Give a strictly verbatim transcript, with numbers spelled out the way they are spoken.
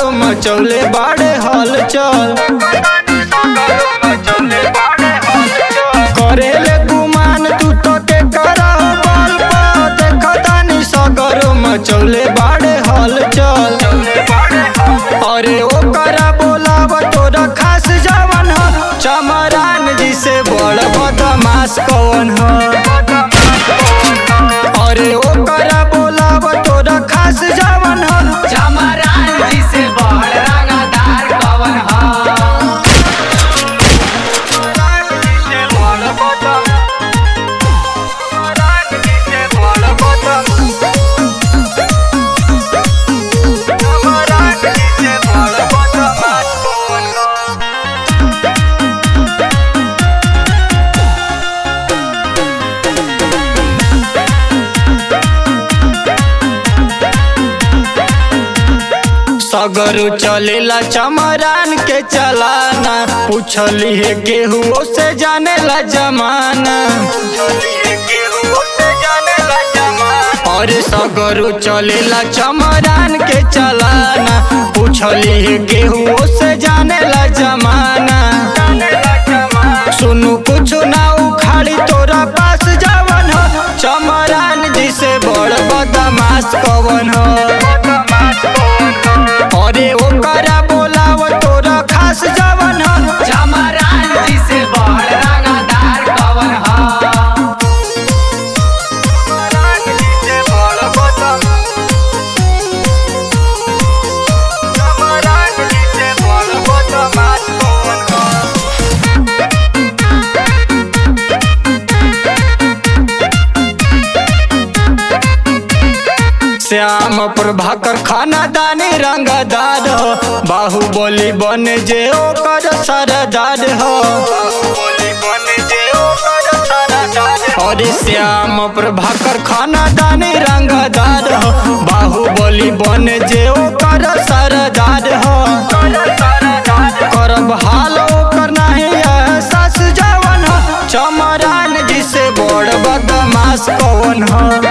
सगरो मचौले बाड़े हलचल करेले गुमान तू तो के करा बल देखतानी सगरो मचौले बाड़े हलचल अरे ओकरा बोलाव तोरा खास जवन ह चमरान जी से बड़ बदमाश कौन ह अरे ओकरा बोलाव तोरा खास जवन ह चमरान जी से बड़ रंगदार कौन ह सगरो चलेला चमरान के चलाना पूछली है केहू से जाने ला जमाना अरे सगरो चलेला चमरान के चलाना पूछली है केहू से जाने ला जमाना सुनू कुछ ना उखाड़ी तोरा पास जवन हो चमरान जी से बड़ बदमाश कवन हो अरे ओकरा बोलाव तोरा खास जवन ह चमरान जी से बड़ रंगदार कौन ह श्याम प्रभाकर खानदानी रंगदार हो बाहुबली बन जे ओकर सरदार हो अरे श्याम प्रभाकर खानदानी रंगदार हो बाहुबली बन जे ओकर सरदार हो करब हाल ओकर नहीं एहसास जवन हो चमरान जी से बड़ बदमाश कौन हो